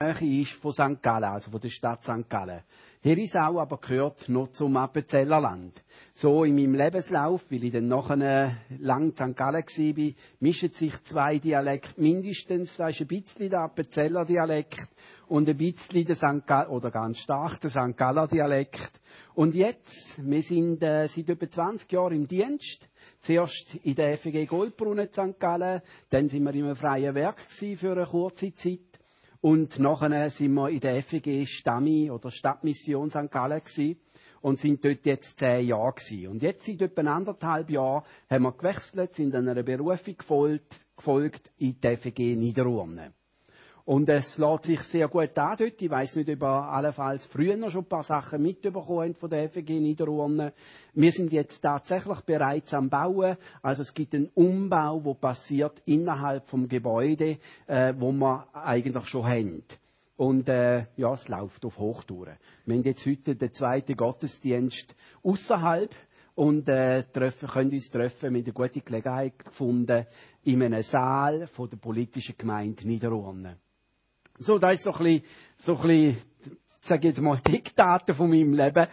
Nähe ist von St. Gallen, also von der Stadt St. Gallen. Herisau aber gehört noch zum Appenzellerland. So in meinem Lebenslauf, weil ich dann nachher lang in St. Gallen war, mischen sich zwei Dialekte mindestens. Da ist ein bisschen der Appenzeller Dialekt und ein bisschen der St. Gallen, oder ganz stark der St. Galler Dialekt. Und jetzt, wir sind seit etwa 20 Jahren im Dienst. Zuerst in der FEG Goldbrunnen in St. Gallen, dann sind wir im freien Werk für eine kurze Zeit. Und nachher sind wir in der FEG Stammi oder Stadtmission St. Gallen gewesen und sind dort jetzt 10 Jahre gewesen. Und jetzt seit etwa 1,5 Jahren haben wir gewechselt, sind einer Berufung gefolgt in die FEG Niederurne. Und es lässt sich sehr gut an dort. Ich weiss nicht, ob ihr allenfalls früher noch schon ein paar Sachen mitbekommen von der FEG Niederurne. Wir sind jetzt tatsächlich bereits am Bauen. Also es gibt einen Umbau, der passiert innerhalb vom Gebäude, wo wir eigentlich schon haben. Und ja, es läuft auf Hochtouren. Wir haben jetzt heute den zweiten Gottesdienst außerhalb und können uns treffen. Wir haben eine gute Gelegenheit gefunden in einem Saal von der politischen Gemeinde Niederurne. So, das ist so ein bisschen, sage ich jetzt mal, Diktate von meinem Leben.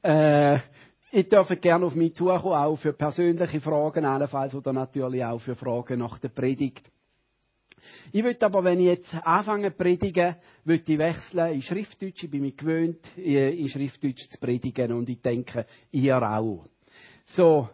Ich darf gerne auf mich zukommen, auch für persönliche Fragen allenfalls oder natürlich auch für Fragen nach der Predigt. Ich will aber, wenn ich jetzt anfange zu predigen, will ich wechseln in Schriftdeutsch. Ich bin mich gewöhnt, in Schriftdeutsch zu predigen und ich denke, ihr auch. So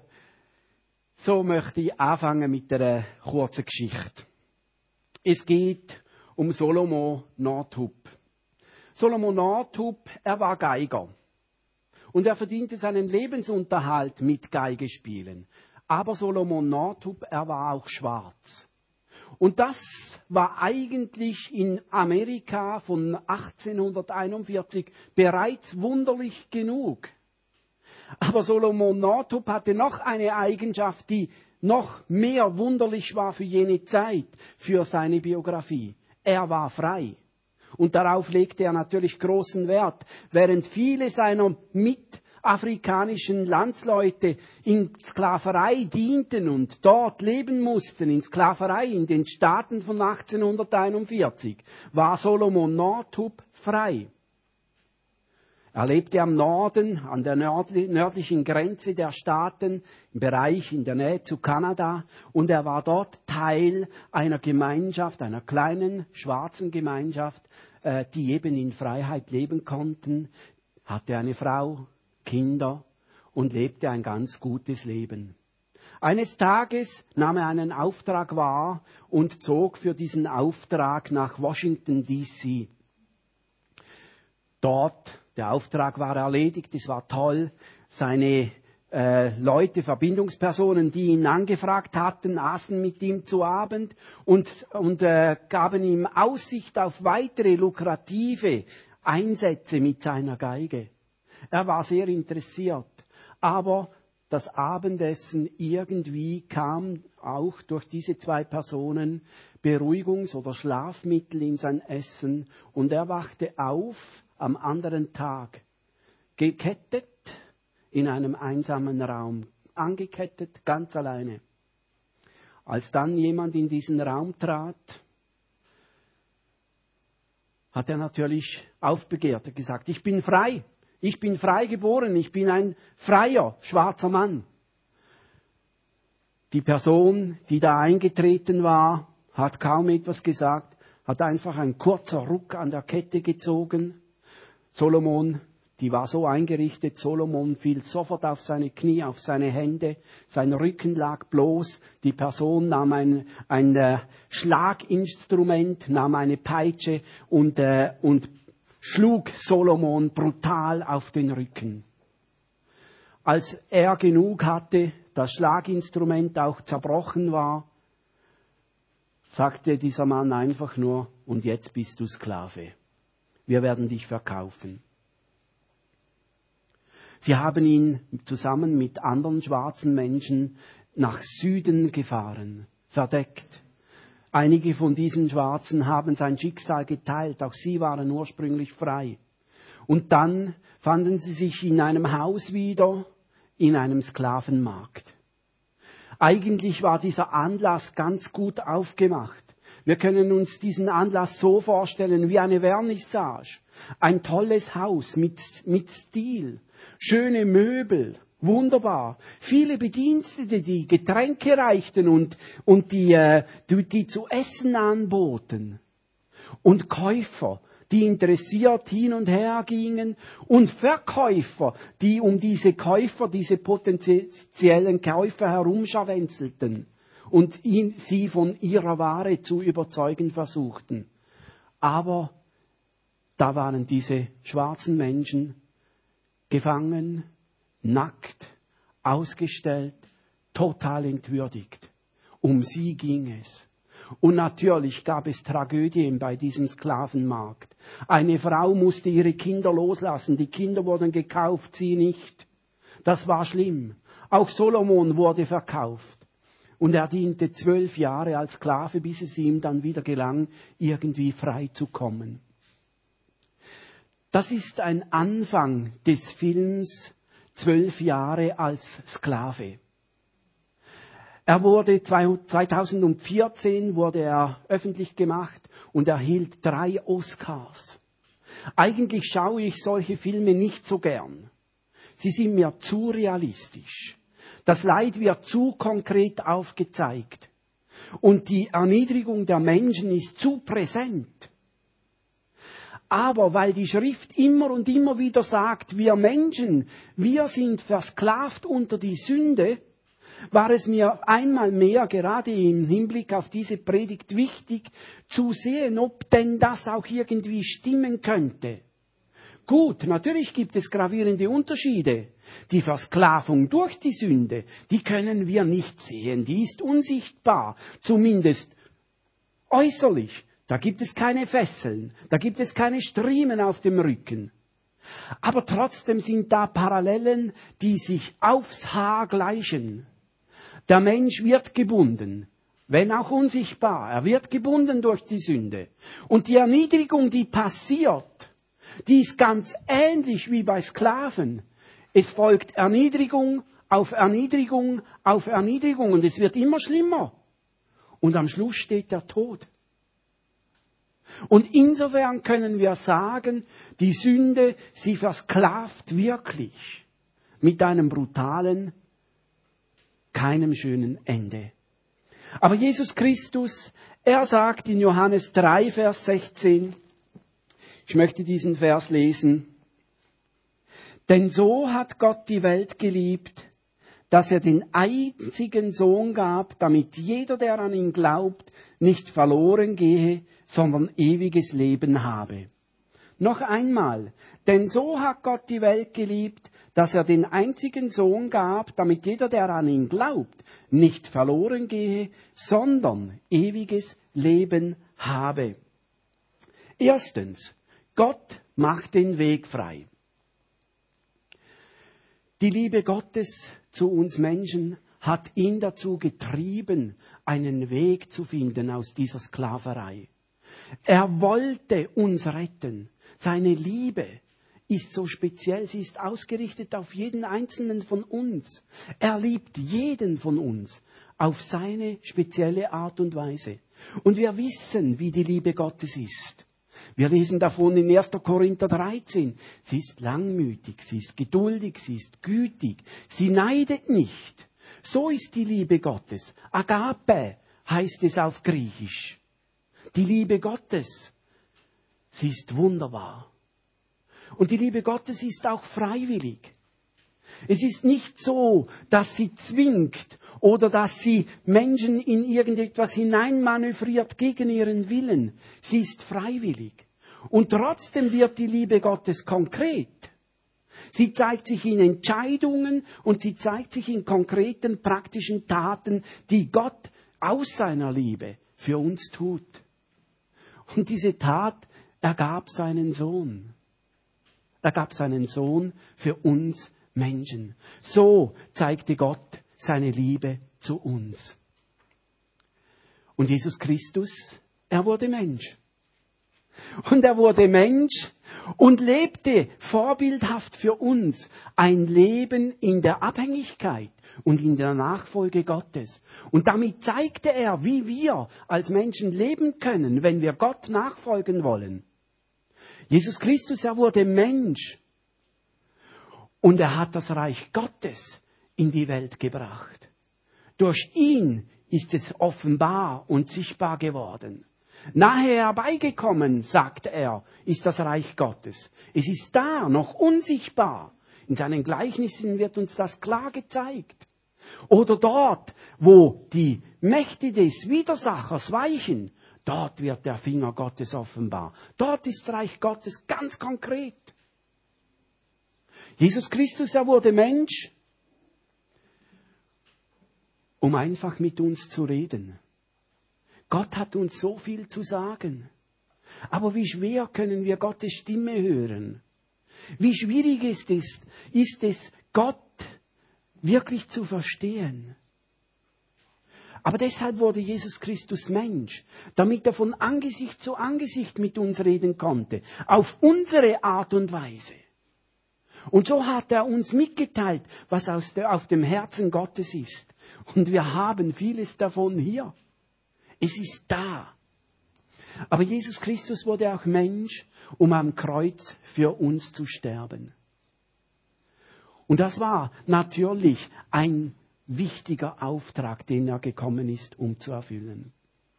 möchte ich anfangen mit einer kurzen Geschichte. Es geht um Solomon Northup. Solomon Northup, er war Geiger. Und er verdiente seinen Lebensunterhalt mit Geigespielen. Aber Solomon Northup, er war auch schwarz. Und das war eigentlich in Amerika von 1841 bereits wunderlich genug. Aber Solomon Northup hatte noch eine Eigenschaft, die noch mehr wunderlich war für jene Zeit, für seine Biografie. Er war frei. Und darauf legte er natürlich großen Wert. Während viele seiner mitafrikanischen Landsleute in Sklaverei dienten und dort leben mussten, in Sklaverei in den Staaten von 1841, war Solomon Northup frei. Er lebte am Norden, an der nördlichen Grenze der Staaten, im Bereich in der Nähe zu Kanada. Und er war dort Teil einer Gemeinschaft, einer kleinen schwarzen Gemeinschaft, die eben in Freiheit leben konnten, hatte eine Frau, Kinder und lebte ein ganz gutes Leben. Eines Tages nahm er einen Auftrag wahr und zog für diesen Auftrag nach Washington, D.C. Dort, der Auftrag war erledigt, es war toll. Seine Leute, Verbindungspersonen, die ihn angefragt hatten, aßen mit ihm zu Abend und gaben ihm Aussicht auf weitere lukrative Einsätze mit seiner Geige. Er war sehr interessiert, aber das Abendessen irgendwie kam auch durch diese zwei Personen Beruhigungs- oder Schlafmittel in sein Essen und er wachte auf am anderen Tag, gekettet in einem einsamen Raum, angekettet, ganz alleine. Als dann jemand in diesen Raum trat, hat er natürlich aufbegehrt und gesagt, ich bin frei geboren, ich bin ein freier, schwarzer Mann. Die Person, die da eingetreten war, hat kaum etwas gesagt, hat einfach einen kurzen Ruck an der Kette gezogen. Solomon, die war so eingerichtet, Solomon fiel sofort auf seine Knie, auf seine Hände, sein Rücken lag bloß, die Person nahm ein Schlaginstrument, nahm eine Peitsche und schlug Solomon brutal auf den Rücken. Als er genug hatte, das Schlaginstrument auch zerbrochen war, sagte dieser Mann einfach nur, und jetzt bist du Sklave. Wir werden dich verkaufen. Sie haben ihn zusammen mit anderen schwarzen Menschen nach Süden gefahren, verdeckt. Einige von diesen Schwarzen haben sein Schicksal geteilt, auch sie waren ursprünglich frei. Und dann fanden sie sich in einem Haus wieder, in einem Sklavenmarkt. Eigentlich war dieser Anlass ganz gut aufgemacht. Wir können uns diesen Anlass so vorstellen wie eine Vernissage. Ein tolles Haus mit Stil, schöne Möbel, wunderbar. Viele Bedienstete, die Getränke reichten und die zu essen anboten. Und Käufer, die interessiert hin und her gingen, und Verkäufer, die um diese potenziellen Käufer herumscharwenzelten und sie von ihrer Ware zu überzeugen versuchten. Aber da waren diese schwarzen Menschen gefangen, nackt, ausgestellt, total entwürdigt. Um sie ging es. Und natürlich gab es Tragödien bei diesem Sklavenmarkt. Eine Frau musste ihre Kinder loslassen. Die Kinder wurden gekauft, sie nicht. Das war schlimm. Auch Solomon wurde verkauft. Und er diente 12 Jahre als Sklave, bis es ihm dann wieder gelang, irgendwie frei zu kommen. Das ist ein Anfang des Films 12 Jahre als Sklave. Er wurde 2014 wurde er öffentlich gemacht und erhielt 3 Oscars. Eigentlich schaue ich solche Filme nicht so gern. Sie sind mir zu realistisch. Das Leid wird zu konkret aufgezeigt. Und die Erniedrigung der Menschen ist zu präsent. Aber weil die Schrift immer und immer wieder sagt, wir Menschen, wir sind versklavt unter die Sünde, war es mir einmal mehr, gerade im Hinblick auf diese Predigt, wichtig zu sehen, ob denn das auch irgendwie stimmen könnte. Gut, natürlich gibt es gravierende Unterschiede. Die Versklavung durch die Sünde, die können wir nicht sehen, die ist unsichtbar, zumindest äußerlich. Da gibt es keine Fesseln, da gibt es keine Striemen auf dem Rücken. Aber trotzdem sind da Parallelen, die sich aufs Haar gleichen. Der Mensch wird gebunden, wenn auch unsichtbar. Er wird gebunden durch die Sünde. Und die Erniedrigung, die passiert, die ist ganz ähnlich wie bei Sklaven. Es folgt Erniedrigung auf Erniedrigung auf Erniedrigung und es wird immer schlimmer. Und am Schluss steht der Tod. Und insofern können wir sagen, die Sünde, sie versklavt wirklich mit einem brutalen, keinem schönen Ende. Aber Jesus Christus, er sagt in Johannes 3, Vers 16, ich möchte diesen Vers lesen, denn so hat Gott die Welt geliebt, dass er den einzigen Sohn gab, damit jeder, der an ihn glaubt, nicht verloren gehe, sondern ewiges Leben habe. Noch einmal, denn so hat Gott die Welt geliebt, dass er den einzigen Sohn gab, damit jeder, der an ihn glaubt, nicht verloren gehe, sondern ewiges Leben habe. Erstens, Gott macht den Weg frei. Die Liebe Gottes zu uns Menschen hat ihn dazu getrieben, einen Weg zu finden aus dieser Sklaverei. Er wollte uns retten. Seine Liebe ist so speziell, sie ist ausgerichtet auf jeden Einzelnen von uns. Er liebt jeden von uns auf seine spezielle Art und Weise. Und wir wissen, wie die Liebe Gottes ist. Wir lesen davon in 1. Korinther 13. Sie ist langmütig, sie ist geduldig, sie ist gütig, sie neidet nicht. So ist die Liebe Gottes. Agape heißt es auf Griechisch. Die Liebe Gottes, sie ist wunderbar. Und die Liebe Gottes ist auch freiwillig. Es ist nicht so, dass sie zwingt oder dass sie Menschen in irgendetwas hineinmanövriert gegen ihren Willen. Sie ist freiwillig. Und trotzdem wird die Liebe Gottes konkret. Sie zeigt sich in Entscheidungen und sie zeigt sich in konkreten, praktischen Taten, die Gott aus seiner Liebe für uns tut. Und diese Tat ergab seinen Sohn. Er gab seinen Sohn für uns Menschen. So zeigte Gott seine Liebe zu uns. Und Jesus Christus, er wurde Mensch. Und er wurde Mensch und lebte vorbildhaft für uns ein Leben in der Abhängigkeit und in der Nachfolge Gottes. Und damit zeigte er, wie wir als Menschen leben können, wenn wir Gott nachfolgen wollen. Jesus Christus, er wurde Mensch und er hat das Reich Gottes in die Welt gebracht. Durch ihn ist es offenbar und sichtbar geworden. Nahe herbeigekommen, sagt er, ist das Reich Gottes. Es ist da, noch unsichtbar. In seinen Gleichnissen wird uns das klar gezeigt. Oder dort, wo die Mächte des Widersachers weichen, dort wird der Finger Gottes offenbar. Dort ist das Reich Gottes ganz konkret. Jesus Christus, er wurde Mensch, um einfach mit uns zu reden. Gott hat uns so viel zu sagen. Aber wie schwer können wir Gottes Stimme hören? Wie schwierig ist es, Gott wirklich zu verstehen? Aber deshalb wurde Jesus Christus Mensch, damit er von Angesicht zu Angesicht mit uns reden konnte, auf unsere Art und Weise. Und so hat er uns mitgeteilt, was auf dem Herzen Gottes ist. Und wir haben vieles davon hier. Es ist da. Aber Jesus Christus wurde auch Mensch, um am Kreuz für uns zu sterben. Und das war natürlich ein wichtiger Auftrag, den er gekommen ist, um zu erfüllen.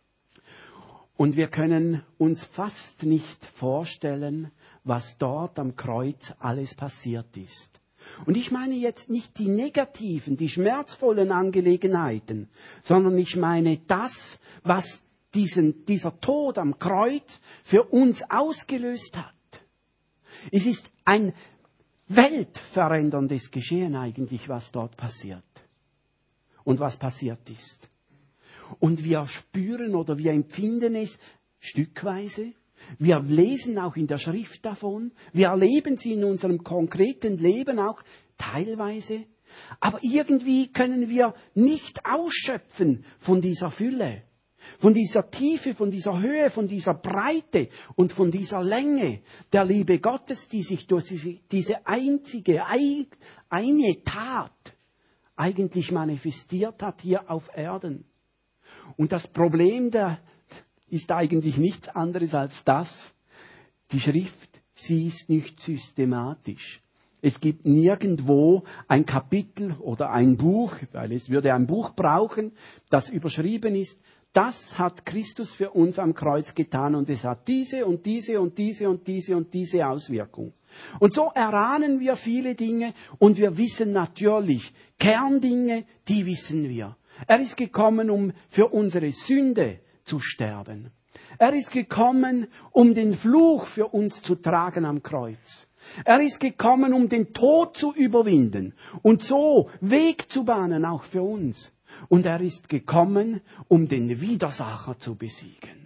Und wir können uns fast nicht vorstellen, was dort am Kreuz alles passiert ist. Und ich meine jetzt nicht die negativen, die schmerzvollen Angelegenheiten, sondern ich meine das, was dieser Tod am Kreuz für uns ausgelöst hat. Es ist ein weltveränderndes Geschehen eigentlich, was dort passiert und was passiert ist. Und wir spüren oder wir empfinden es stückweise. Wir lesen auch in der Schrift davon. Wir erleben sie in unserem konkreten Leben auch teilweise. Aber irgendwie können wir nicht ausschöpfen von dieser Fülle, von dieser Tiefe, von dieser Höhe, von dieser Breite und von dieser Länge der Liebe Gottes, die sich durch diese einzige, eine Tat eigentlich manifestiert hat hier auf Erden. Und das Problem ist eigentlich nichts anderes als das. Die Schrift, sie ist nicht systematisch. Es gibt nirgendwo ein Kapitel oder ein Buch, weil es würde ein Buch brauchen, das überschrieben ist, das hat Christus für uns am Kreuz getan und es hat diese und diese und diese und diese und diese Auswirkung. Und so erahnen wir viele Dinge und wir wissen natürlich, Kerndinge, die wissen wir. Er ist gekommen, um für unsere Sünde zu sterben. Er ist gekommen, um den Fluch für uns zu tragen am Kreuz. Er ist gekommen, um den Tod zu überwinden und so Weg zu bahnen, auch für uns. Und er ist gekommen, um den Widersacher zu besiegen.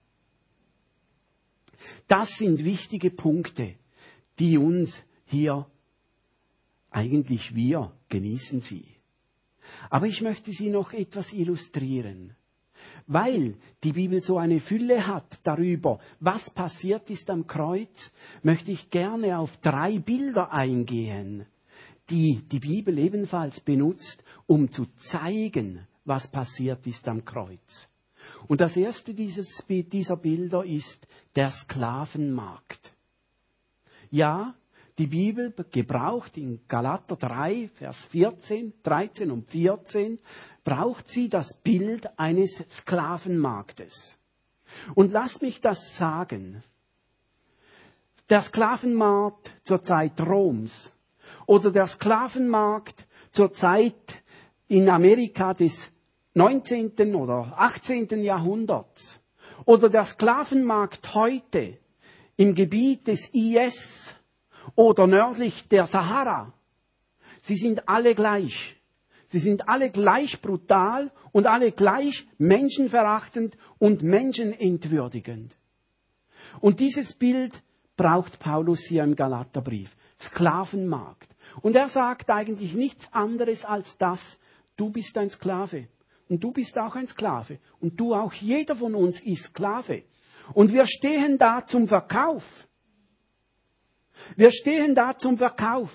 Das sind wichtige Punkte, die uns hier, eigentlich wir, genießen sie. Aber ich möchte sie noch etwas illustrieren. Weil die Bibel so eine Fülle hat darüber, was passiert ist am Kreuz, möchte ich gerne auf 3 Bilder eingehen, die die Bibel ebenfalls benutzt, um zu zeigen, was passiert ist am Kreuz. Und das erste dieser Bilder ist der Sklavenmarkt. Ja, die Bibel gebraucht in Galater 3, Vers 13 und 14, braucht sie das Bild eines Sklavenmarktes. Und lasst mich das sagen. Der Sklavenmarkt zur Zeit Roms oder der Sklavenmarkt zur Zeit in Amerika des 19. oder 18. Jahrhunderts oder der Sklavenmarkt heute im Gebiet des IS oder nördlich der Sahara. Sie sind alle gleich. Sie sind alle gleich brutal und alle gleich menschenverachtend und menschenentwürdigend. Und dieses Bild braucht Paulus hier im Galaterbrief. Sklavenmarkt. Und er sagt eigentlich nichts anderes als das, du bist ein Sklave. Und du bist auch ein Sklave. Und du auch, jeder von uns ist Sklave. Und wir stehen da zum Verkauf. Wir stehen da zum Verkauf.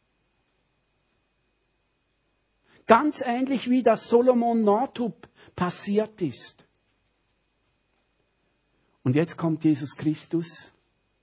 Ganz ähnlich wie das Solomon Northup passiert ist. Und jetzt kommt Jesus Christus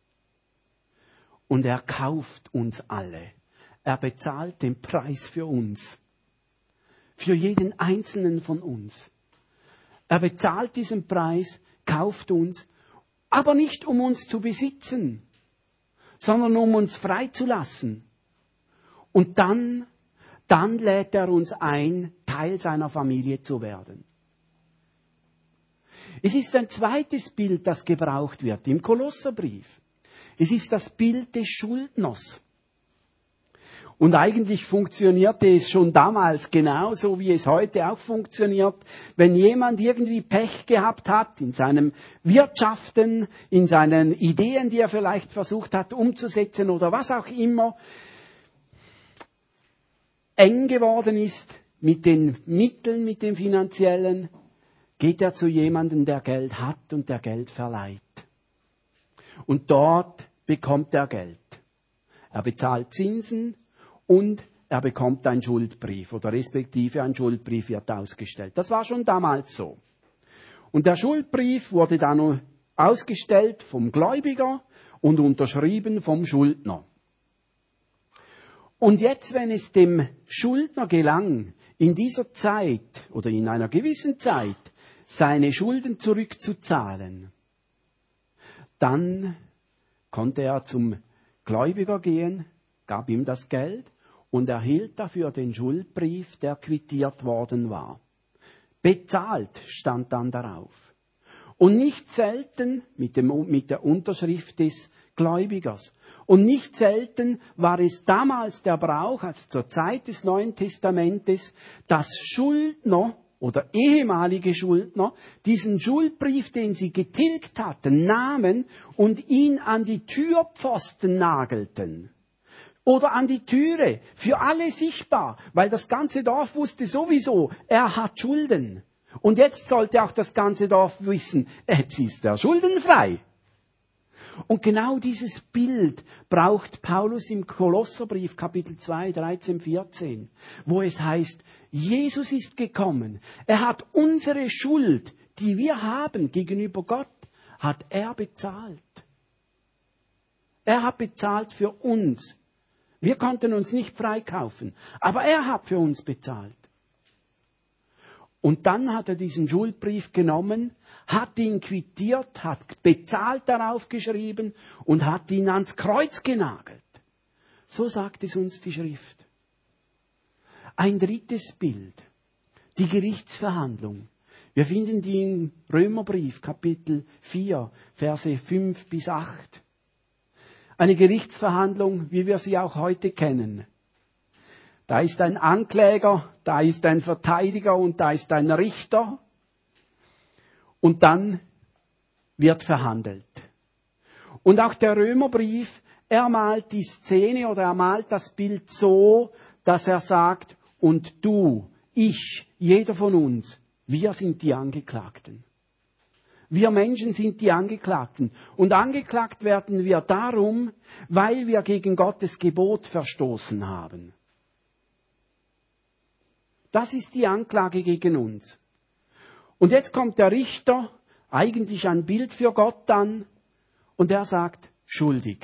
und er kauft uns alle. Er bezahlt den Preis für uns. Für jeden einzelnen von uns. Er bezahlt diesen Preis, kauft uns, aber nicht um uns zu besitzen, sondern um uns freizulassen. Und dann lädt er uns ein, Teil seiner Familie zu werden. Es ist ein zweites Bild, das gebraucht wird im Kolosserbrief. Es ist das Bild des Schuldners. Und eigentlich funktionierte es schon damals genauso, wie es heute auch funktioniert. Wenn jemand irgendwie Pech gehabt hat in seinem Wirtschaften, in seinen Ideen, die er vielleicht versucht hat umzusetzen oder was auch immer, eng geworden ist mit den Mitteln, mit den finanziellen, geht er zu jemandem, der Geld hat und der Geld verleiht. Und dort bekommt er Geld. Er bezahlt Zinsen und er bekommt einen Schuldbrief oder respektive ein Schuldbrief wird ausgestellt. Das war schon damals so. Und der Schuldbrief wurde dann ausgestellt vom Gläubiger und unterschrieben vom Schuldner. Und jetzt, wenn es dem Schuldner gelang, in dieser Zeit oder in einer gewissen Zeit seine Schulden zurückzuzahlen, dann konnte er zum Gläubiger gehen, gab ihm das Geld und erhielt dafür den Schuldbrief, der quittiert worden war. Bezahlt stand dann darauf. Und nicht selten mit der Unterschrift des Gläubigers. Und nicht selten war es damals der Brauch, also zur Zeit des Neuen Testamentes, dass Schuldner oder ehemalige Schuldner diesen Schuldbrief, den sie getilgt hatten, nahmen und ihn an die Türpfosten nagelten. Oder an die Türe, für alle sichtbar, weil das ganze Dorf wusste sowieso, er hat Schulden. Und jetzt sollte auch das ganze Dorf wissen, jetzt ist er schuldenfrei. Und genau dieses Bild braucht Paulus im Kolosserbrief Kapitel 2, 13, 14, wo es heißt, Jesus ist gekommen, er hat unsere Schuld, die wir haben gegenüber Gott, hat er bezahlt. Er hat bezahlt für uns. Wir konnten uns nicht freikaufen, aber er hat für uns bezahlt. Und dann hat er diesen Schuldbrief genommen, hat ihn quittiert, hat bezahlt darauf geschrieben und hat ihn ans Kreuz genagelt. So sagt es uns die Schrift. Ein drittes Bild, die Gerichtsverhandlung. Wir finden die im Römerbrief, Kapitel 4, Verse 5 bis 8. Eine Gerichtsverhandlung, wie wir sie auch heute kennen. Da ist ein Ankläger, da ist ein Verteidiger und da ist ein Richter. Und dann wird verhandelt. Und auch der Römerbrief, er malt die Szene oder er malt das Bild so, dass er sagt, und du, ich, jeder von uns, wir sind die Angeklagten. Wir Menschen sind die Angeklagten. Und angeklagt werden wir darum, weil wir gegen Gottes Gebot verstoßen haben. Das ist die Anklage gegen uns. Und jetzt kommt der Richter, eigentlich ein Bild für Gott dann, und er sagt, schuldig.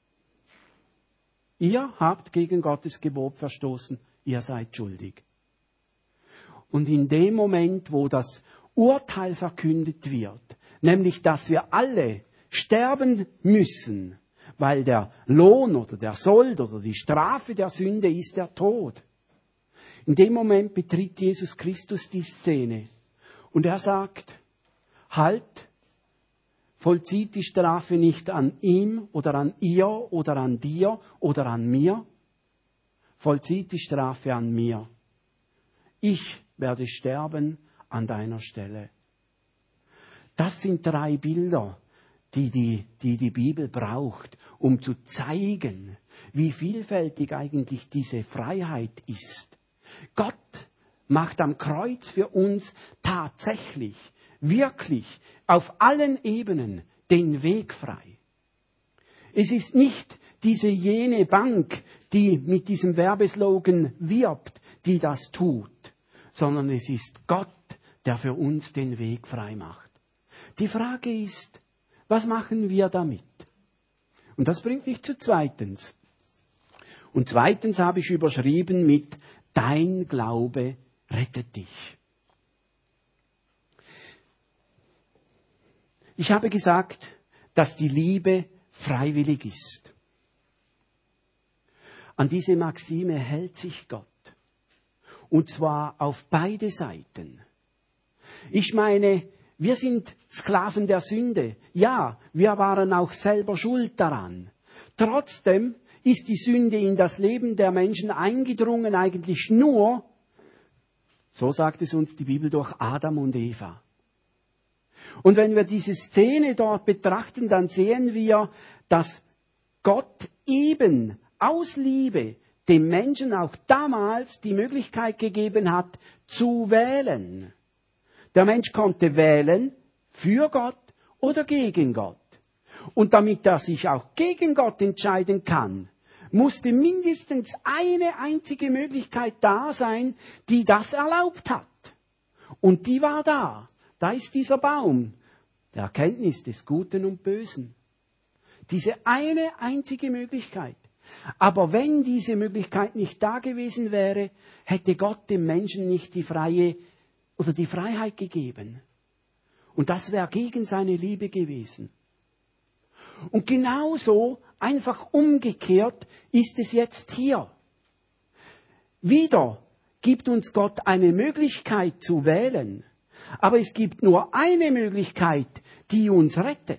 Ihr habt gegen Gottes Gebot verstoßen, ihr seid schuldig. Und in dem Moment, wo das Urteil verkündet wird, nämlich, dass wir alle sterben müssen, weil der Lohn oder der Sold oder die Strafe der Sünde ist der Tod. In dem Moment betritt Jesus Christus die Szene und er sagt, halt, vollzieht die Strafe nicht an ihm oder an ihr oder an dir oder an mir, vollzieht die Strafe an mir. Ich werde sterben an deiner Stelle. Das sind 3 Bilder, die Bibel braucht, um zu zeigen, wie vielfältig eigentlich diese Freiheit ist. Gott macht am Kreuz für uns tatsächlich, wirklich, auf allen Ebenen den Weg frei. Es ist nicht jene Bank, die mit diesem Werbeslogan wirbt, die das tut, sondern es ist Gott, der für uns den Weg frei macht. Die Frage ist, was machen wir damit? Und das bringt mich zu zweitens. Und zweitens habe ich überschrieben mit Dein Glaube rettet dich. Ich habe gesagt, dass die Liebe freiwillig ist. An diese Maxime hält sich Gott. Und zwar auf beide Seiten. Ich meine, wir sind Sklaven der Sünde. Ja, wir waren auch selber schuld daran. Trotzdem ist die Sünde in das Leben der Menschen eingedrungen eigentlich nur, so sagt es uns die Bibel, durch Adam und Eva. Und wenn wir diese Szene dort betrachten, dann sehen wir, dass Gott eben aus Liebe dem Menschen auch damals die Möglichkeit gegeben hat, zu wählen. Der Mensch konnte wählen für Gott oder gegen Gott. Und damit er sich auch gegen Gott entscheiden kann, musste mindestens eine einzige Möglichkeit da sein, die das erlaubt hat. Und die war da. Da ist dieser Baum, der Erkenntnis des Guten und Bösen. Diese eine einzige Möglichkeit. Aber wenn diese Möglichkeit nicht da gewesen wäre, hätte Gott dem Menschen nicht die Freiheit gegeben. Und das wäre gegen seine Liebe gewesen. Und genauso, einfach umgekehrt, ist es jetzt hier. Wieder gibt uns Gott eine Möglichkeit zu wählen. Aber es gibt nur eine Möglichkeit, die uns rettet.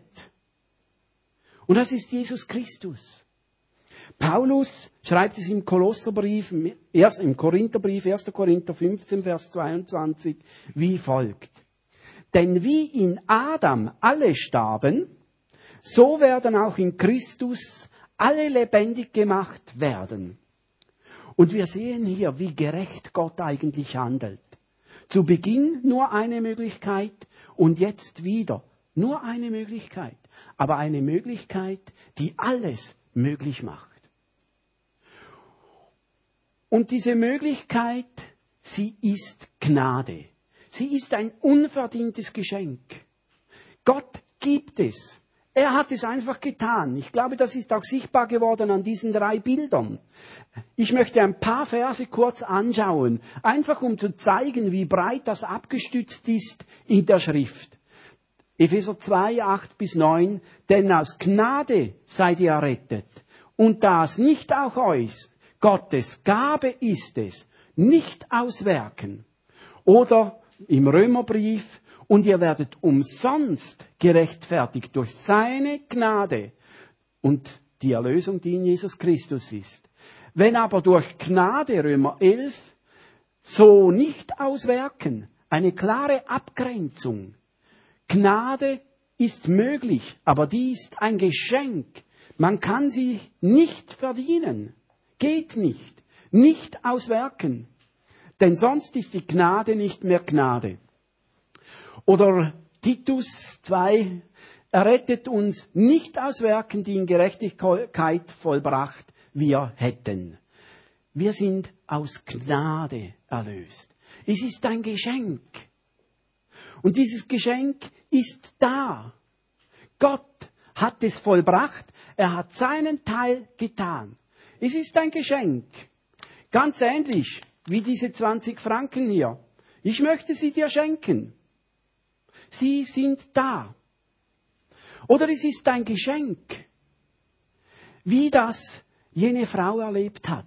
Und das ist Jesus Christus. Paulus schreibt es im Kolosserbrief, im Korintherbrief, 1. Korinther 15, Vers 22, wie folgt. Denn wie in Adam alle starben, so werden auch in Christus alle lebendig gemacht werden. Und wir sehen hier, wie gerecht Gott eigentlich handelt. Zu Beginn nur eine Möglichkeit und jetzt wieder nur eine Möglichkeit. Aber eine Möglichkeit, die alles möglich macht. Und diese Möglichkeit, sie ist Gnade. Sie ist ein unverdientes Geschenk. Gott gibt es. Er hat es einfach getan. Ich glaube, das ist auch sichtbar geworden an diesen 3 Bildern. Ich möchte ein paar Verse kurz anschauen, einfach um zu zeigen, wie breit das abgestützt ist in der Schrift. Epheser 2, 8-9, denn aus Gnade seid ihr errettet. Und das nicht auch euch, Gottes Gabe ist es, nicht aus Werken. Oder im Römerbrief, und ihr werdet umsonst gerechtfertigt durch seine Gnade und die Erlösung, die in Jesus Christus ist. Wenn aber durch Gnade, Römer 11, so nicht aus Werken, eine klare Abgrenzung. Gnade ist möglich, aber die ist ein Geschenk. Man kann sie nicht verdienen. Geht nicht. Nicht aus Werken. Denn sonst ist die Gnade nicht mehr Gnade. Oder Titus 2, er rettet uns nicht aus Werken, die in Gerechtigkeit vollbracht wir hätten. Wir sind aus Gnade erlöst. Es ist ein Geschenk. Und dieses Geschenk ist da. Gott hat es vollbracht. Er hat seinen Teil getan. Es ist ein Geschenk. Ganz ähnlich wie diese 20 Franken hier. Ich möchte sie dir schenken. Sie sind da. Oder es ist ein Geschenk, wie das jene Frau erlebt hat.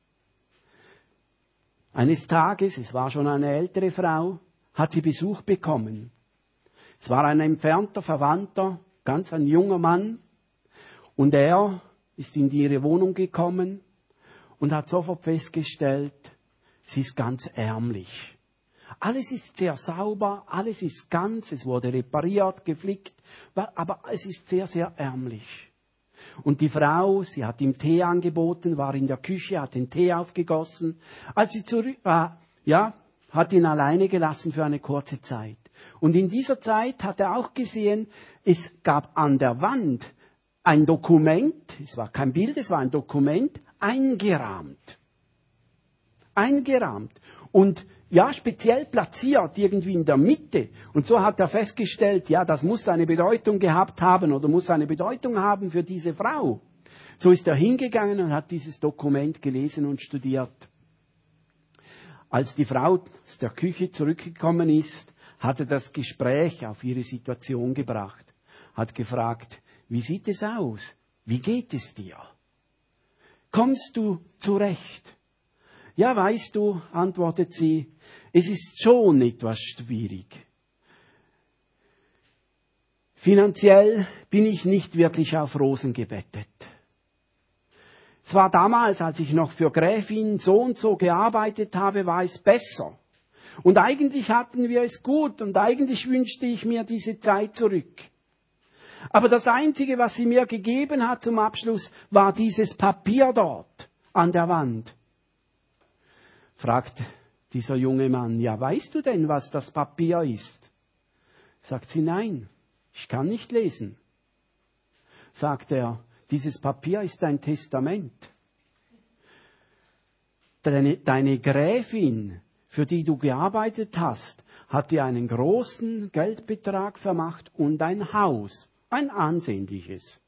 Eines Tages, es war schon eine ältere Frau, hat sie Besuch bekommen. Es war ein entfernter Verwandter, ganz ein junger Mann. Und er ist in ihre Wohnung gekommen und hat sofort festgestellt, sie ist ganz ärmlich. Alles ist sehr sauber, alles ist ganz, es wurde repariert, geflickt, aber es ist sehr, sehr ärmlich. Und die Frau, sie hat ihm Tee angeboten, war in der Küche, hat den Tee aufgegossen. Als sie zurück war, hat ihn alleine gelassen für eine kurze Zeit. Und in dieser Zeit hat er auch gesehen, es gab an der Wand ein Dokument, es war kein Bild, es war ein Dokument, eingerahmt. Eingerahmt. Und ja, speziell platziert, irgendwie in der Mitte. Und so hat er festgestellt, ja, das muss eine Bedeutung gehabt haben oder muss eine Bedeutung haben für diese Frau. So ist er hingegangen und hat dieses Dokument gelesen und studiert. Als die Frau aus der Küche zurückgekommen ist, hat er das Gespräch auf ihre Situation gebracht. Hat gefragt, wie sieht es aus? Wie geht es dir? Kommst du zurecht? Ja, weißt du, antwortet sie, es ist schon etwas schwierig. Finanziell bin ich nicht wirklich auf Rosen gebettet. Es war damals, als ich noch für Gräfin so und so gearbeitet habe, war es besser. Und eigentlich hatten wir es gut und eigentlich wünschte ich mir diese Zeit zurück. Aber das Einzige, was sie mir gegeben hat zum Abschluss, war dieses Papier dort an der Wand. Fragt dieser junge Mann, ja, weißt du denn, was das Papier ist? Sagt sie, nein, ich kann nicht lesen. Sagt er, dieses Papier ist dein Testament. Deine Gräfin, für die du gearbeitet hast, hat dir einen großen Geldbetrag vermacht und ein Haus, ein ansehnliches.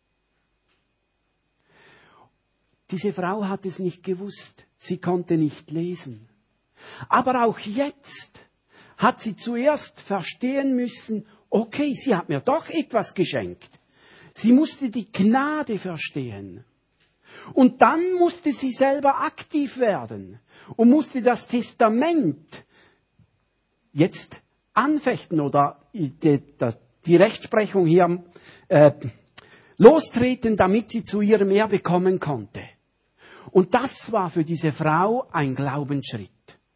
Diese Frau hat es nicht gewusst. Sie konnte nicht lesen. Aber auch jetzt hat sie zuerst verstehen müssen, okay, sie hat mir doch etwas geschenkt. Sie musste die Gnade verstehen. Und dann musste sie selber aktiv werden und musste das Testament jetzt anfechten oder die Rechtsprechung hier lostreten, damit sie zu ihrem Erbe kommen konnte. Und das war für diese Frau ein Glaubensschritt.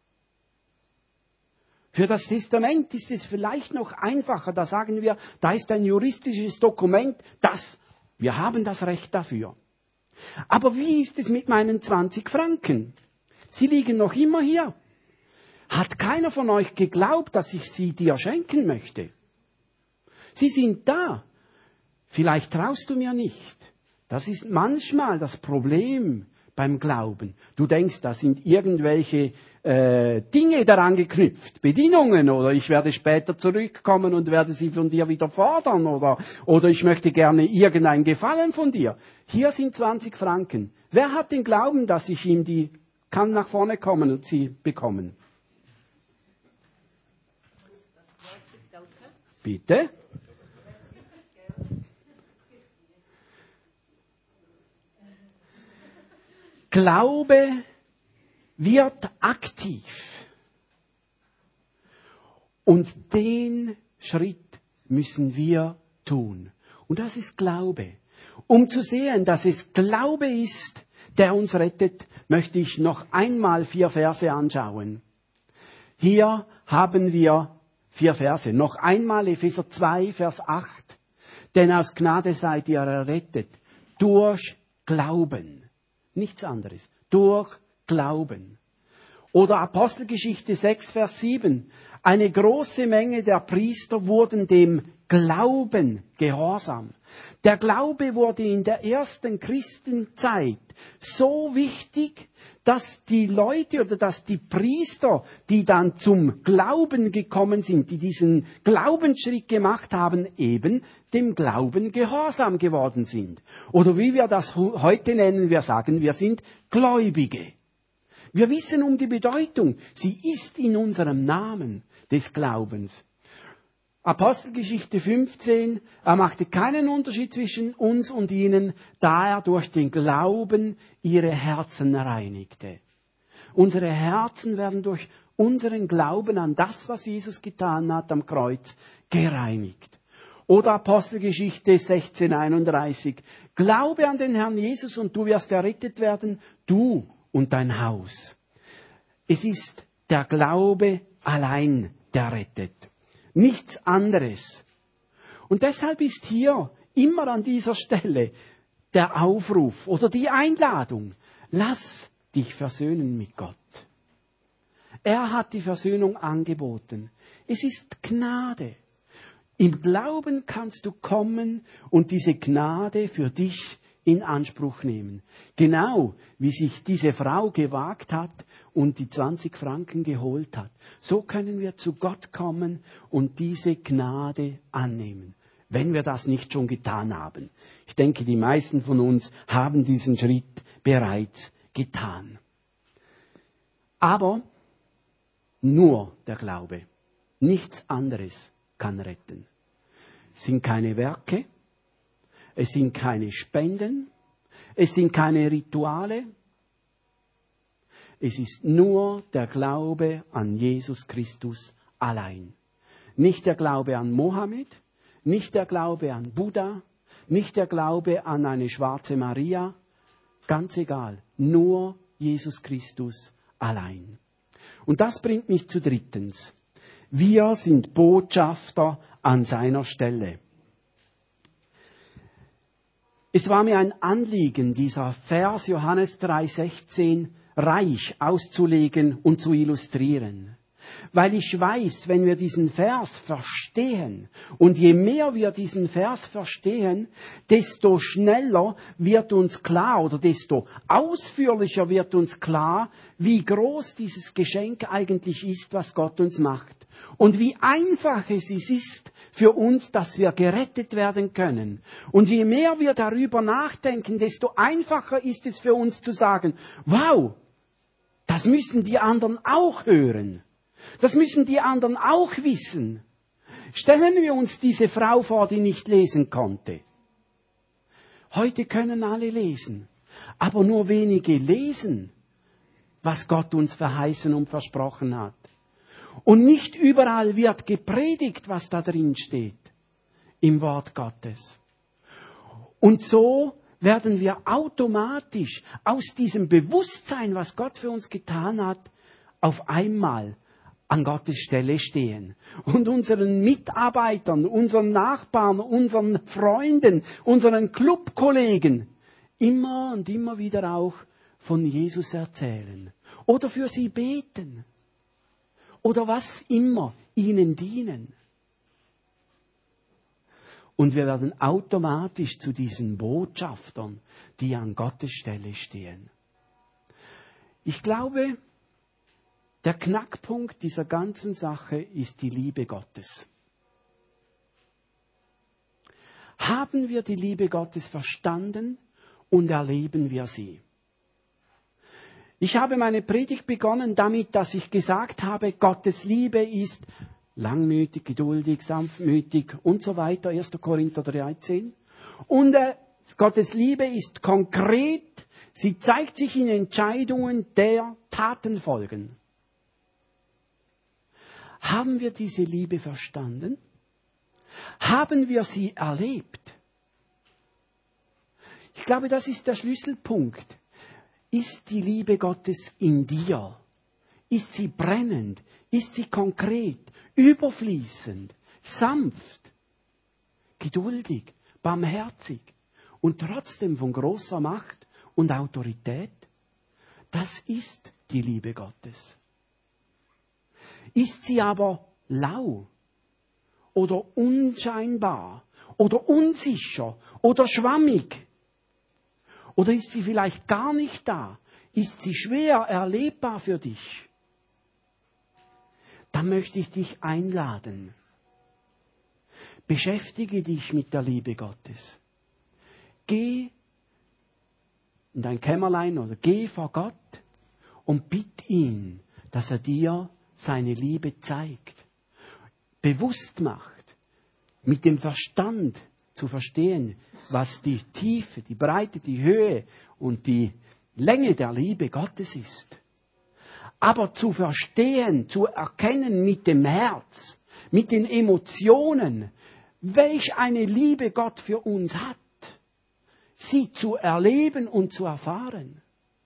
Für das Testament ist es vielleicht noch einfacher. Da sagen wir, da ist ein juristisches Dokument, wir haben das Recht dafür. Aber wie ist es mit meinen 20 Franken? Sie liegen noch immer hier. Hat keiner von euch geglaubt, dass ich sie dir schenken möchte? Sie sind da. Vielleicht traust du mir nicht. Das ist manchmal das Problem beim Glauben. Du denkst, da sind irgendwelche Dinge daran geknüpft, Bedingungen, oder ich werde später zurückkommen und werde sie von dir wieder fordern, oder ich möchte gerne irgendeinen Gefallen von dir. Hier sind 20 Franken. Wer hat den Glauben, dass ich ihm kann nach vorne kommen und sie bekommen? Bitte? Glaube wird aktiv. Und den Schritt müssen wir tun. Und das ist Glaube. Um zu sehen, dass es Glaube ist, der uns rettet, möchte ich noch einmal 4 Verse anschauen. Hier haben wir 4 Verse. Noch einmal Epheser 2, Vers 8. Denn aus Gnade seid ihr errettet. Durch Glauben. Nichts anderes. Durch Glauben. Oder Apostelgeschichte 6, Vers 7. Eine große Menge der Priester wurden dem Glauben gehorsam. Der Glaube wurde in der ersten Christenzeit so wichtig, dass die Leute oder dass die Priester, die dann zum Glauben gekommen sind, die diesen Glaubensschritt gemacht haben, eben dem Glauben gehorsam geworden sind. Oder wie wir das heute nennen, wir sagen, wir sind Gläubige. Wir wissen um die Bedeutung. Sie ist in unserem Namen des Glaubens. Apostelgeschichte 15, er machte keinen Unterschied zwischen uns und ihnen, da er durch den Glauben ihre Herzen reinigte. Unsere Herzen werden durch unseren Glauben an das, was Jesus getan hat am Kreuz, gereinigt. Oder Apostelgeschichte 16,31. Glaube an den Herrn Jesus und du wirst errettet werden, du und dein Haus. Es ist der Glaube allein, der rettet. Nichts anderes. Und deshalb ist hier immer an dieser Stelle der Aufruf oder die Einladung. Lass dich versöhnen mit Gott. Er hat die Versöhnung angeboten. Es ist Gnade. Im Glauben kannst du kommen und diese Gnade für dich in Anspruch nehmen. Genau wie sich diese Frau gewagt hat und die 20 Franken geholt hat. So können wir zu Gott kommen und diese Gnade annehmen, wenn wir das nicht schon getan haben. Ich denke, die meisten von uns haben diesen Schritt bereits getan. Aber nur der Glaube, nichts anderes kann retten. Es sind keine Werke, es sind keine Spenden, es sind keine Rituale. Es ist nur der Glaube an Jesus Christus allein. Nicht der Glaube an Mohammed, nicht der Glaube an Buddha, nicht der Glaube an eine schwarze Maria. Ganz egal, nur Jesus Christus allein. Und das bringt mich zu drittens. Wir sind Botschafter an seiner Stelle. Es war mir ein Anliegen, dieser Vers Johannes 3,16 reich auszulegen und zu illustrieren. Weil ich weiß, wenn wir diesen Vers verstehen, und je mehr wir diesen Vers verstehen, desto schneller wird uns klar, oder desto ausführlicher wird uns klar, wie groß dieses Geschenk eigentlich ist, was Gott uns macht. Und wie einfach es ist für uns, dass wir gerettet werden können. Und je mehr wir darüber nachdenken, desto einfacher ist es für uns zu sagen, wow, das müssen die anderen auch hören. Das müssen die anderen auch wissen. Stellen wir uns diese Frau vor, die nicht lesen konnte. Heute können alle lesen, aber nur wenige lesen, was Gott uns verheißen und versprochen hat. Und nicht überall wird gepredigt, was da drin steht, im Wort Gottes. Und so werden wir automatisch aus diesem Bewusstsein, was Gott für uns getan hat, auf einmal an Gottes Stelle stehen und unseren Mitarbeitern, unseren Nachbarn, unseren Freunden, unseren Clubkollegen immer und immer wieder auch von Jesus erzählen oder für sie beten oder was immer ihnen dienen. Und wir werden automatisch zu diesen Botschaftern, die an Gottes Stelle stehen. Ich glaube, der Knackpunkt dieser ganzen Sache ist die Liebe Gottes. Haben wir die Liebe Gottes verstanden und erleben wir sie? Ich habe meine Predigt begonnen damit, dass ich gesagt habe, Gottes Liebe ist langmütig, geduldig, sanftmütig und so weiter, 1. Korinther 13. Und Gottes Liebe ist konkret, sie zeigt sich in Entscheidungen, der Taten folgen. Haben wir diese Liebe verstanden? Haben wir sie erlebt? Ich glaube, das ist der Schlüsselpunkt. Ist die Liebe Gottes in dir? Ist sie brennend? Ist sie konkret? Überfließend? Sanft? Geduldig? Barmherzig? Und trotzdem von großer Macht und Autorität? Das ist die Liebe Gottes. Ist sie aber lau oder unscheinbar oder unsicher oder schwammig? Oder ist sie vielleicht gar nicht da? Ist sie schwer erlebbar für dich? Dann möchte ich dich einladen. Beschäftige dich mit der Liebe Gottes. Geh in dein Kämmerlein oder geh vor Gott und bitt ihn, dass er dir seine Liebe zeigt, bewusst macht, mit dem Verstand zu verstehen, was die Tiefe, die Breite, die Höhe und die Länge der Liebe Gottes ist. Aber zu verstehen, zu erkennen mit dem Herz, mit den Emotionen, welch eine Liebe Gott für uns hat, sie zu erleben und zu erfahren.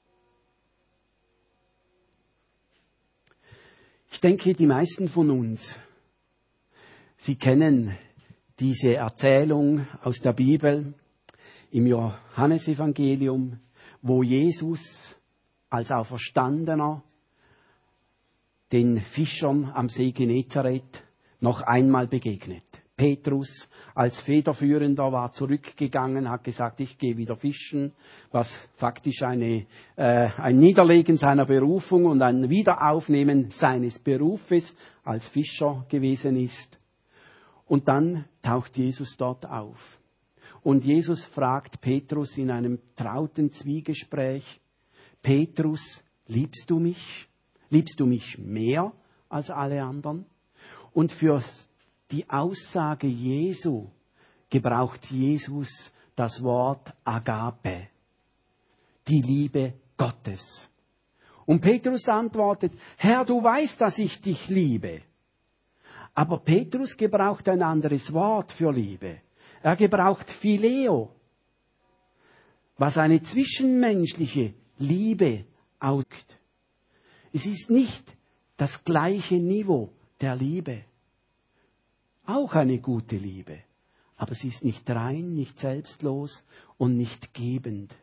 Ich denke, die meisten von uns, sie kennen diese Erzählung aus der Bibel im Johannesevangelium, wo Jesus als Auferstandener den Fischern am See Genezareth noch einmal begegnet. Petrus als Federführender war zurückgegangen, hat gesagt, ich gehe wieder fischen, was faktisch ein Niederlegen seiner Berufung und ein Wiederaufnehmen seines Berufes als Fischer gewesen ist. Und dann taucht Jesus dort auf. Und Jesus fragt Petrus in einem trauten Zwiegespräch, Petrus, liebst du mich? Liebst du mich mehr als alle anderen? Und für die Aussage Jesu gebraucht Jesus das Wort Agape, die Liebe Gottes. Und Petrus antwortet, Herr, du weißt, dass ich dich liebe. Aber Petrus gebraucht ein anderes Wort für Liebe. Er gebraucht Phileo, was eine zwischenmenschliche Liebe ausdrückt. Es ist nicht das gleiche Niveau der Liebe. Auch eine gute Liebe. Aber sie ist nicht rein, nicht selbstlos und nicht gebend.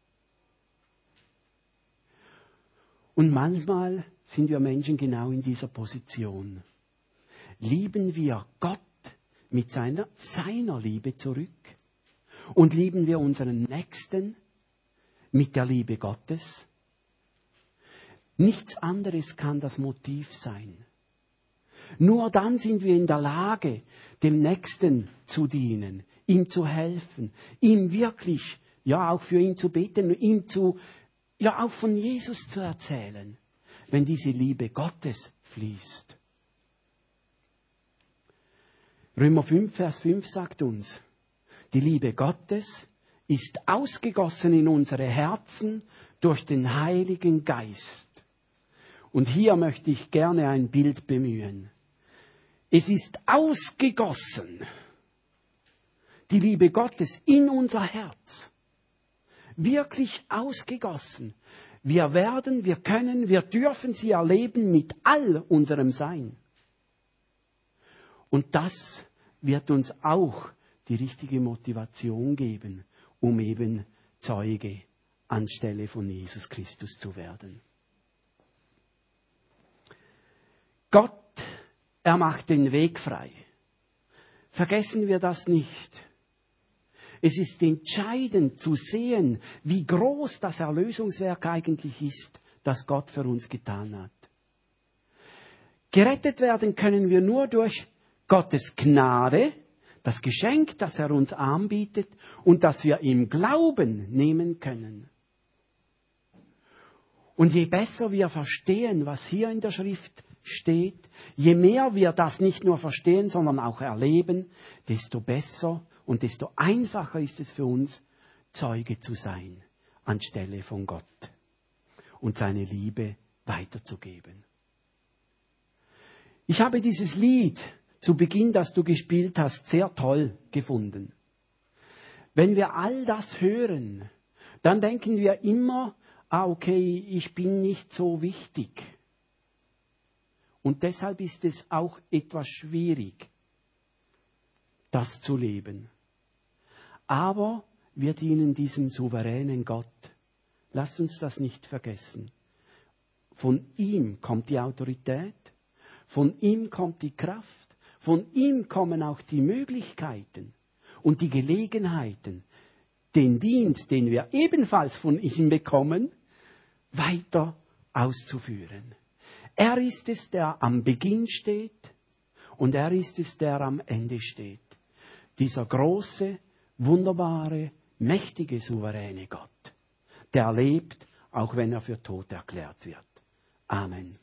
Und manchmal sind wir Menschen genau in dieser Position. Lieben wir Gott mit seiner Liebe zurück? Und lieben wir unseren Nächsten mit der Liebe Gottes? Nichts anderes kann das Motiv sein. Nur dann sind wir in der Lage, dem Nächsten zu dienen, ihm zu helfen, ihm wirklich, ja auch für ihn zu beten, auch von Jesus zu erzählen, wenn diese Liebe Gottes fließt. Römer 5, Vers 5 sagt uns, die Liebe Gottes ist ausgegossen in unsere Herzen durch den Heiligen Geist. Und hier möchte ich gerne ein Bild bemühen. Es ist ausgegossen, die Liebe Gottes in unser Herz. Wirklich ausgegossen. Wir können, wir dürfen sie erleben mit all unserem Sein. Und das wird uns auch die richtige Motivation geben, um eben Zeuge anstelle von Jesus Christus zu werden. Gott, er macht den Weg frei. Vergessen wir das nicht. Es ist entscheidend zu sehen, wie groß das Erlösungswerk eigentlich ist, das Gott für uns getan hat. Gerettet werden können wir nur durch Gottes Gnade, das Geschenk, das er uns anbietet und das wir im Glauben nehmen können. Und je besser wir verstehen, was hier in der Schrift steht, je mehr wir das nicht nur verstehen, sondern auch erleben, desto besser und desto einfacher ist es für uns, Zeuge zu sein, anstelle von Gott und seine Liebe weiterzugeben. Ich habe dieses Lied zu Beginn, das du gespielt hast, sehr toll gefunden. Wenn wir all das hören, dann denken wir immer, okay, ich bin nicht so wichtig. Und deshalb ist es auch etwas schwierig, das zu leben. Aber wir dienen diesem souveränen Gott. Lasst uns das nicht vergessen. Von ihm kommt die Autorität, von ihm kommt die Kraft, von ihm kommen auch die Möglichkeiten und die Gelegenheiten, den Dienst, den wir ebenfalls von ihm bekommen, weiter auszuführen. Er ist es, der am Beginn steht und er ist es, der am Ende steht. Dieser große, wunderbare, mächtige, souveräne Gott, der lebt, auch wenn er für tot erklärt wird. Amen.